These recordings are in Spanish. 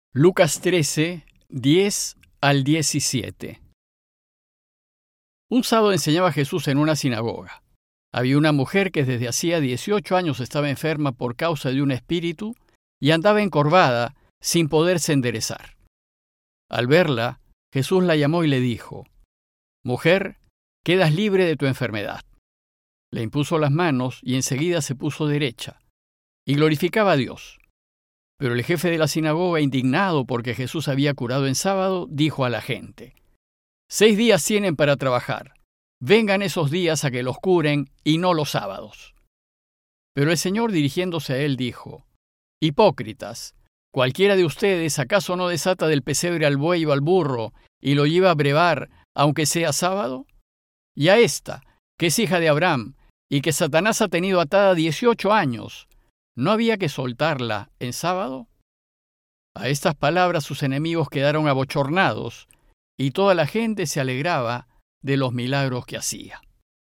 Lucas 13, 10 al 17. Un sábado enseñaba Jesús en una sinagoga. Había una mujer que desde hacía 18 años estaba enferma por causa de un espíritu y andaba encorvada sin poderse enderezar. Al verla, Jesús la llamó y le dijo: «Mujer, quedas libre de tu enfermedad». Le impuso las manos y enseguida se puso derecha, y glorificaba a Dios. Pero el jefe de la sinagoga, indignado porque Jesús había curado en sábado, dijo a la gente: 6 días tienen para trabajar. Vengan esos días a que los curen y no los sábados. Pero el Señor, dirigiéndose a él, dijo: «Hipócritas, ¿cualquiera de ustedes acaso no desata del pesebre al buey o al burro y lo lleva a brevar, aunque sea sábado? Y a esta, que es hija de Abraham y que Satanás ha tenido atada 18 años, ¿no había que soltarla en sábado?». A estas palabras sus enemigos quedaron abochornados, y toda la gente se alegraba de los milagros que hacía.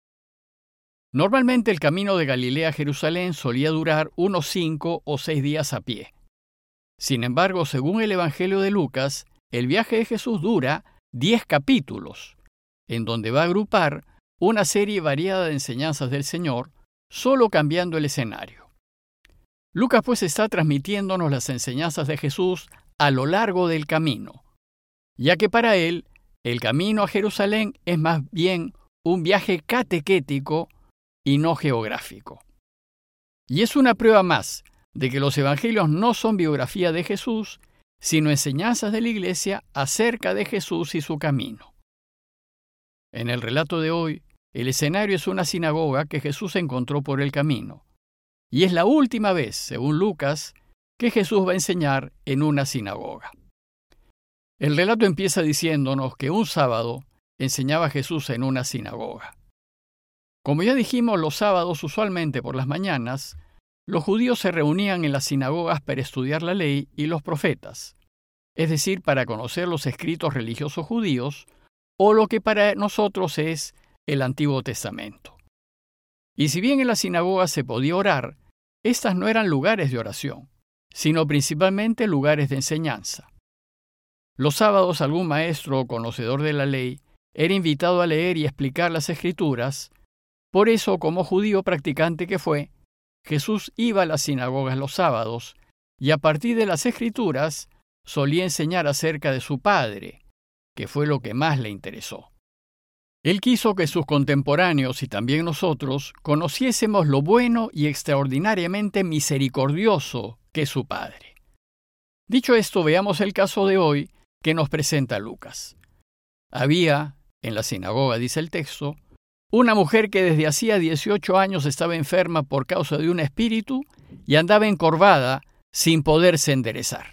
Normalmente el camino de Galilea a Jerusalén solía durar unos 5 o 6 días a pie. Sin embargo, según el Evangelio de Lucas, el viaje de Jesús dura 10 capítulos, en donde va a agrupar una serie variada de enseñanzas del Señor, solo cambiando el escenario. Lucas pues está transmitiéndonos las enseñanzas de Jesús a lo largo del camino, ya que para él el camino a Jerusalén es más bien un viaje catequético y no geográfico. Y es una prueba más de que los evangelios no son biografía de Jesús, sino enseñanzas de la Iglesia acerca de Jesús y su camino. En el relato de hoy, el escenario es una sinagoga que Jesús encontró por el camino. Y es la última vez, según Lucas, que Jesús va a enseñar en una sinagoga. El relato empieza diciéndonos que un sábado enseñaba Jesús en una sinagoga. Como ya dijimos, los sábados, usualmente por las mañanas, los judíos se reunían en las sinagogas para estudiar la ley y los profetas, es decir, para conocer los escritos religiosos judíos o lo que para nosotros es el Antiguo Testamento. Y si bien en las sinagogas se podía orar, estas no eran lugares de oración, sino principalmente lugares de enseñanza. Los sábados algún maestro o conocedor de la ley era invitado a leer y explicar las Escrituras. Por eso, como judío practicante que fue, Jesús iba a las sinagogas los sábados y a partir de las Escrituras solía enseñar acerca de su Padre, que fue lo que más le interesó. Él quiso que sus contemporáneos y también nosotros conociésemos lo bueno y extraordinariamente misericordioso que es su Padre. Dicho esto, veamos el caso de hoy que nos presenta Lucas. Había, en la sinagoga, dice el texto, una mujer que desde hacía 18 años estaba enferma por causa de un espíritu y andaba encorvada sin poderse enderezar.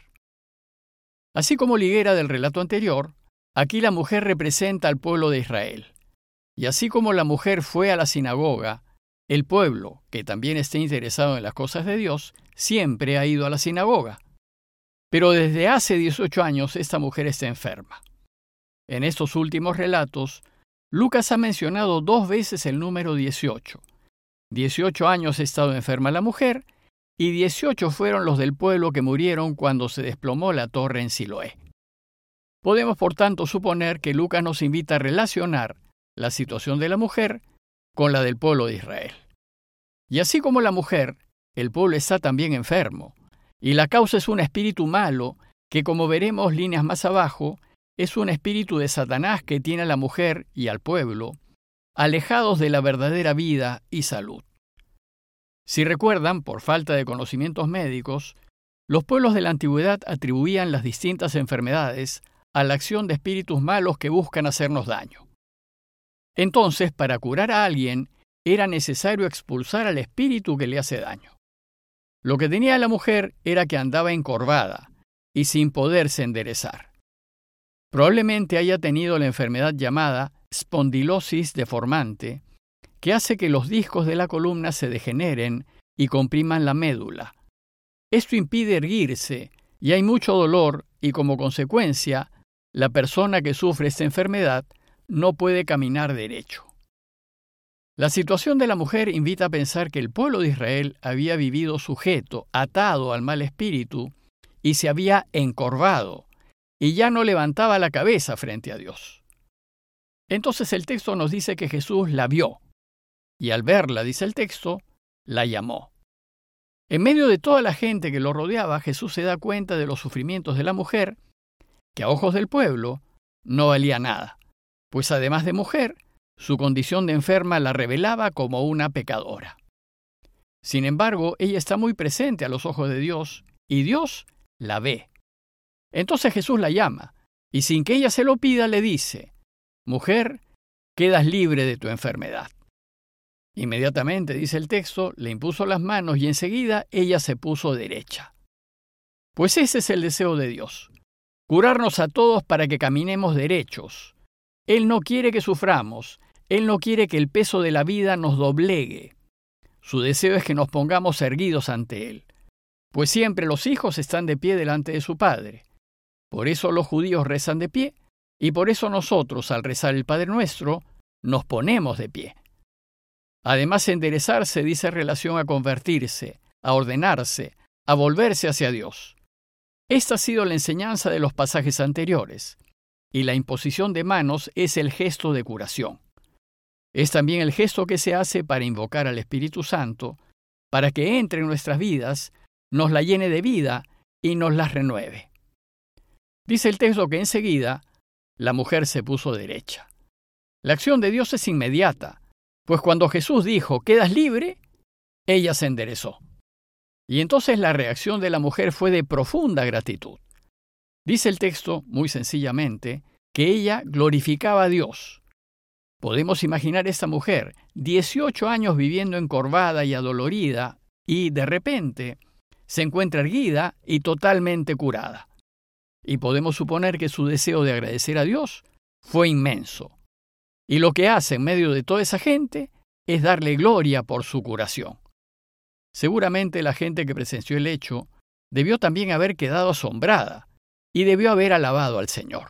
Así como liguera del relato anterior, aquí la mujer representa al pueblo de Israel. Y así como la mujer fue a la sinagoga, el pueblo, que también está interesado en las cosas de Dios, siempre ha ido a la sinagoga. Pero desde hace 18 años esta mujer está enferma. En estos últimos relatos, Lucas ha mencionado 2 veces el número 18. 18 años ha estado enferma la mujer, y 18 fueron los del pueblo que murieron cuando se desplomó la torre en Siloé. Podemos, por tanto, suponer que Lucas nos invita a relacionar la situación de la mujer con la del pueblo de Israel. Y así como la mujer, el pueblo está también enfermo, y la causa es un espíritu malo que, como veremos líneas más abajo, es un espíritu de Satanás que tiene a la mujer y al pueblo alejados de la verdadera vida y salud. Si recuerdan, por falta de conocimientos médicos, los pueblos de la antigüedad atribuían las distintas enfermedades a la acción de espíritus malos que buscan hacernos daño. Entonces, para curar a alguien, era necesario expulsar al espíritu que le hace daño. Lo que tenía la mujer era que andaba encorvada y sin poderse enderezar. Probablemente haya tenido la enfermedad llamada espondilosis deformante, que hace que los discos de la columna se degeneren y compriman la médula. Esto impide erguirse y hay mucho dolor y, como consecuencia, la persona que sufre esta enfermedad no puede caminar derecho. La situación de la mujer invita a pensar que el pueblo de Israel había vivido sujeto, atado al mal espíritu, y se había encorvado, y ya no levantaba la cabeza frente a Dios. Entonces el texto nos dice que Jesús la vio, y al verla, dice el texto, la llamó. En medio de toda la gente que lo rodeaba, Jesús se da cuenta de los sufrimientos de la mujer, que a ojos del pueblo no valía nada, pues además de mujer, su condición de enferma la revelaba como una pecadora. Sin embargo, ella está muy presente a los ojos de Dios, y Dios la ve. Entonces Jesús la llama, y sin que ella se lo pida, le dice: «Mujer, quedas libre de tu enfermedad». Inmediatamente, dice el texto, le impuso las manos y enseguida ella se puso derecha. Pues ese es el deseo de Dios, curarnos a todos para que caminemos derechos. Él no quiere que suframos, Él no quiere que el peso de la vida nos doblegue. Su deseo es que nos pongamos erguidos ante Él, pues siempre los hijos están de pie delante de su Padre. Por eso los judíos rezan de pie, y por eso nosotros, al rezar el Padre Nuestro, nos ponemos de pie. Además, enderezarse dice relación a convertirse, a ordenarse, a volverse hacia Dios. Esta ha sido la enseñanza de los pasajes anteriores, y la imposición de manos es el gesto de curación. Es también el gesto que se hace para invocar al Espíritu Santo, para que entre en nuestras vidas, nos la llene de vida y nos las renueve. Dice el texto que enseguida la mujer se puso derecha. La acción de Dios es inmediata, pues cuando Jesús dijo: «Quedas libre», ella se enderezó. Y entonces la reacción de la mujer fue de profunda gratitud. Dice el texto, muy sencillamente, que ella glorificaba a Dios. Podemos imaginar esta mujer, 18 años viviendo encorvada y adolorida, y de repente se encuentra erguida y totalmente curada. Y podemos suponer que su deseo de agradecer a Dios fue inmenso. Y lo que hace en medio de toda esa gente es darle gloria por su curación. Seguramente la gente que presenció el hecho debió también haber quedado asombrada y debió haber alabado al Señor.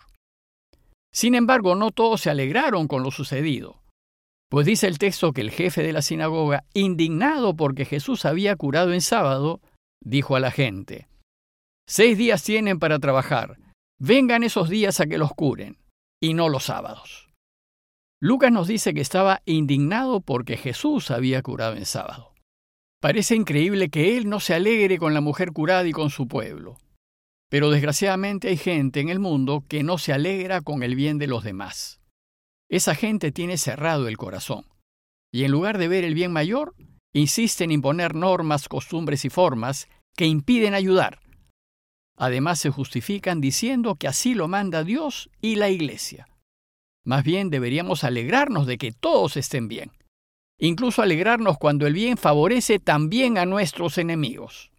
Sin embargo, no todos se alegraron con lo sucedido, pues dice el texto que el jefe de la sinagoga, indignado porque Jesús había curado en sábado, dijo a la gente: «6 días tienen para trabajar, vengan esos días a que los curen, y no los sábados». Lucas nos dice que estaba indignado porque Jesús había curado en sábado. Parece increíble que él no se alegre con la mujer curada y con su pueblo. Pero desgraciadamente hay gente en el mundo que no se alegra con el bien de los demás. Esa gente tiene cerrado el corazón, y en lugar de ver el bien mayor, insiste en imponer normas, costumbres y formas que impiden ayudar. Además se justifican diciendo que así lo manda Dios y la Iglesia. Más bien deberíamos alegrarnos de que todos estén bien, incluso alegrarnos cuando el bien favorece también a nuestros enemigos.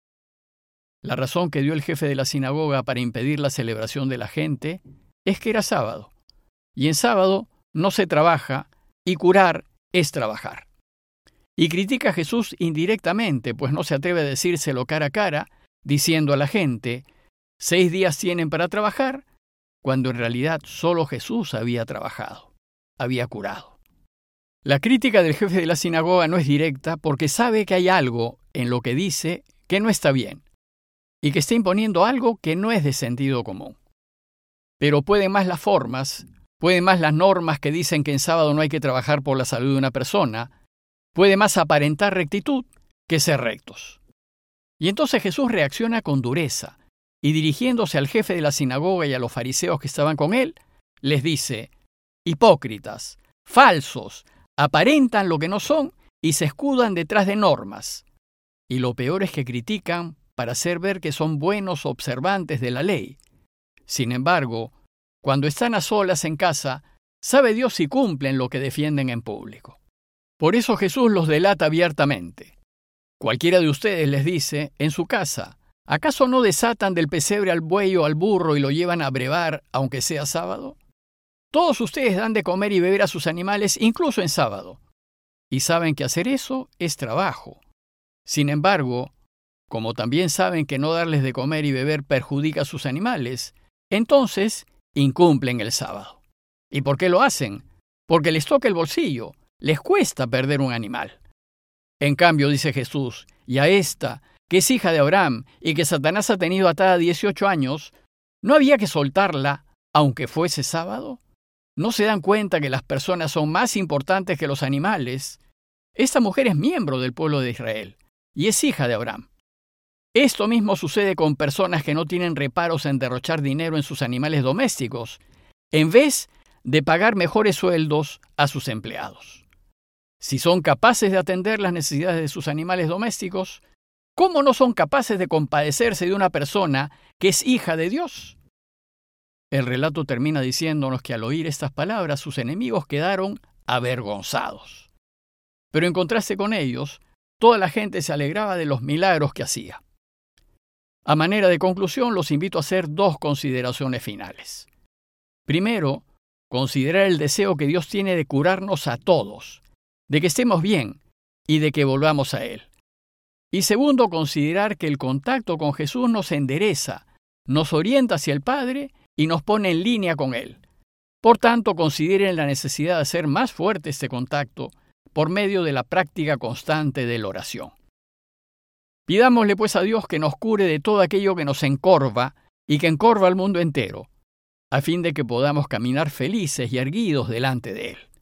La razón que dio el jefe de la sinagoga para impedir la celebración de la gente es que era sábado, y en sábado no se trabaja, y curar es trabajar. Y critica a Jesús indirectamente, pues no se atreve a decírselo cara a cara, diciendo a la gente: 6 días tienen para trabajar, cuando en realidad solo Jesús había trabajado, había curado. La crítica del jefe de la sinagoga no es directa porque sabe que hay algo en lo que dice que no está bien y que está imponiendo algo que no es de sentido común. Pero pueden más las formas, pueden más las normas que dicen que en sábado no hay que trabajar por la salud de una persona, puede más aparentar rectitud que ser rectos. Y entonces Jesús reacciona con dureza, y dirigiéndose al jefe de la sinagoga y a los fariseos que estaban con él, les dice: «Hipócritas, falsos, aparentan lo que no son y se escudan detrás de normas. Y lo peor es que critican para hacer ver que son buenos observantes de la ley. Sin embargo, cuando están a solas en casa, sabe Dios si cumplen lo que defienden en público». Por eso Jesús los delata abiertamente. Cualquiera de ustedes, les dice, en su casa, ¿acaso no desatan del pesebre al buey o al burro y lo llevan a brevar, aunque sea sábado? Todos ustedes dan de comer y beber a sus animales, incluso en sábado. Y saben que hacer eso es trabajo. Sin embargo, como también saben que no darles de comer y beber perjudica a sus animales, entonces incumplen el sábado. ¿Y por qué lo hacen? Porque les toca el bolsillo, les cuesta perder un animal. En cambio, dice Jesús, y a esta, que es hija de Abraham y que Satanás ha tenido atada 18 años, ¿no había que soltarla aunque fuese sábado? ¿No se dan cuenta que las personas son más importantes que los animales? Esta mujer es miembro del pueblo de Israel y es hija de Abraham. Esto mismo sucede con personas que no tienen reparos en derrochar dinero en sus animales domésticos, en vez de pagar mejores sueldos a sus empleados. Si son capaces de atender las necesidades de sus animales domésticos, ¿cómo no son capaces de compadecerse de una persona que es hija de Dios? El relato termina diciéndonos que al oír estas palabras sus enemigos quedaron avergonzados. Pero en contraste con ellos, toda la gente se alegraba de los milagros que hacía. A manera de conclusión, los invito a hacer 2 consideraciones finales. Primero, considerar el deseo que Dios tiene de curarnos a todos, de que estemos bien y de que volvamos a Él. Y segundo, considerar que el contacto con Jesús nos endereza, nos orienta hacia el Padre y nos pone en línea con Él. Por tanto, consideren la necesidad de hacer más fuerte este contacto por medio de la práctica constante de la oración. Pidámosle pues a Dios que nos cure de todo aquello que nos encorva y que encorva al mundo entero, a fin de que podamos caminar felices y erguidos delante de Él.